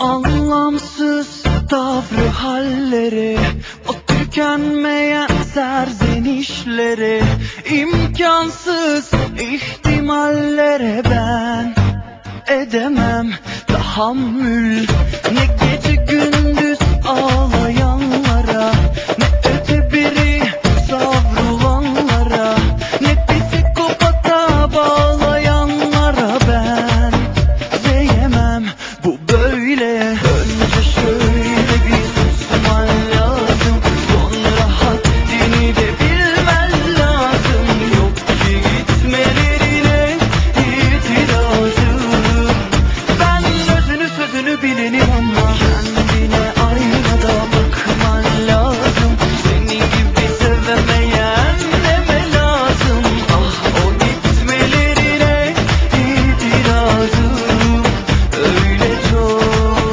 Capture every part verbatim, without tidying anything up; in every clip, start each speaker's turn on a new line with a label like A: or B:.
A: Anlamsız tavrı halleri, o tükenmeyen serzenişleri, imkansız ihtimallere ben edemem tahammül. Ne gece gündüz ağlayanlara, ne öte biri savrulanlara, ne psikopata bağlayanlara ben diyemem bu böyle. Önce şöyle bir susman lazım, sonra haddini de bilmen lazım. Yok ki gitmelerine itirazım. Ben özünü sözünü bilenim ama kendine aynada bakman lazım. Senin gibi sevemeyen deme lazım. Ah, o gitmelerine itirazım öyle çok.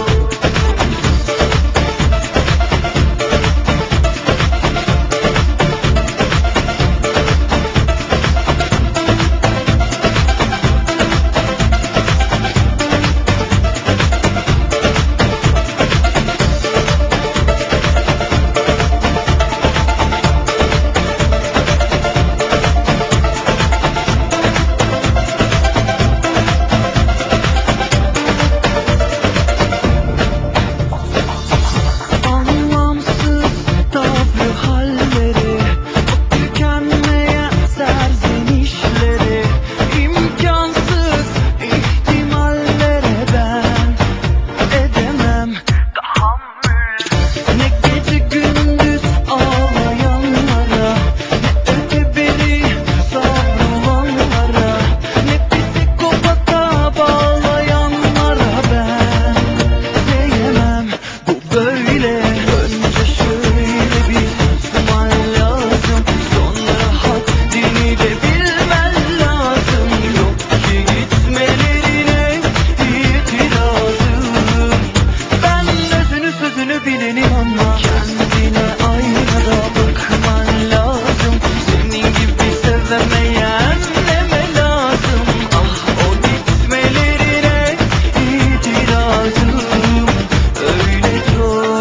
A: Anlamsız tavrı halleri, o tükenmeyen serzenişleri, imkansız ihtimallere ben edemem tahammül. Ne gece gündüz ağlayanlara, ne öte biri savrulanlara, ne psikopata bağlayanlara ben diyemem bu böyle. Önce şöyle bir susman lazım, sonra haddini de bilmen lazım. Yok ki gitmelerine itirazım. Ben özünü sözünü bilenim ama kendine aynada bakman lazım. Senin gibi sevemeyen deme lazım. Ah, o gitmelerine itirazım öyle çok.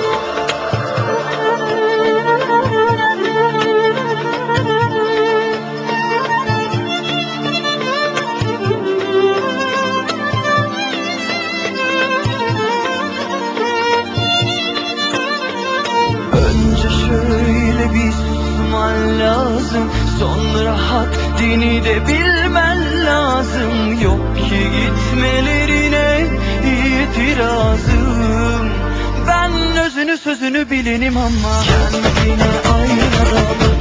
A: Önce şöyle bir susman lazım, sonra haddini de bilmen lazım. Yok ki gitmelerine itirazım. Ben özünü sözünü bilenim ama kendine aynada bak.